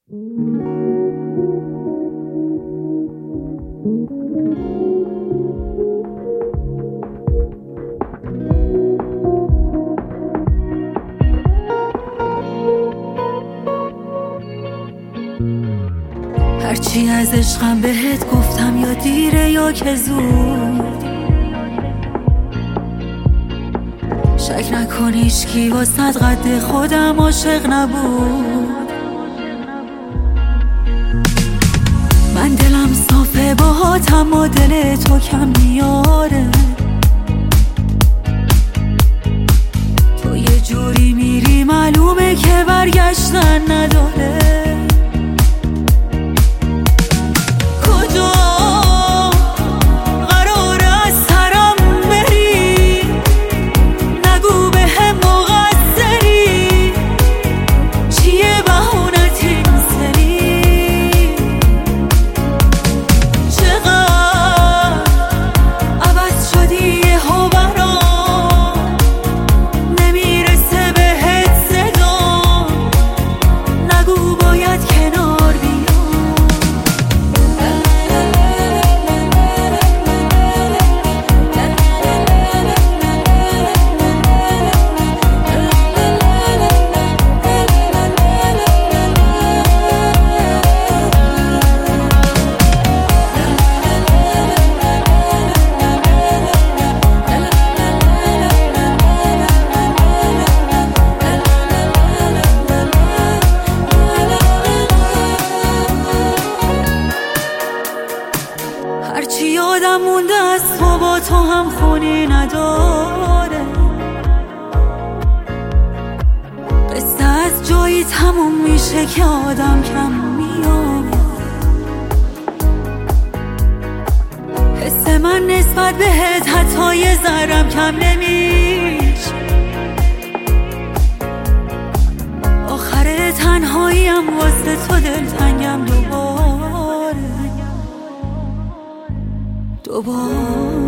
هرچی از عشقم بهت گفتم، یا دیره یا که زود. شک نکن هیچکی واسه قد خودم عاشق نبود. من دلم صافه باهاتم و دل تو کم میاره. تو یه جوری میری معلومه که برگشتن نداره. هرچی یادم مونده از تو با تو هم خونی نداره. قصه از جایی تموم میشه که آدم کم میاد. حس من نسبت بهت حتی یه ذرم کم نمیشه. آخر تنهاییم واسه تو دلتنگم دوباره.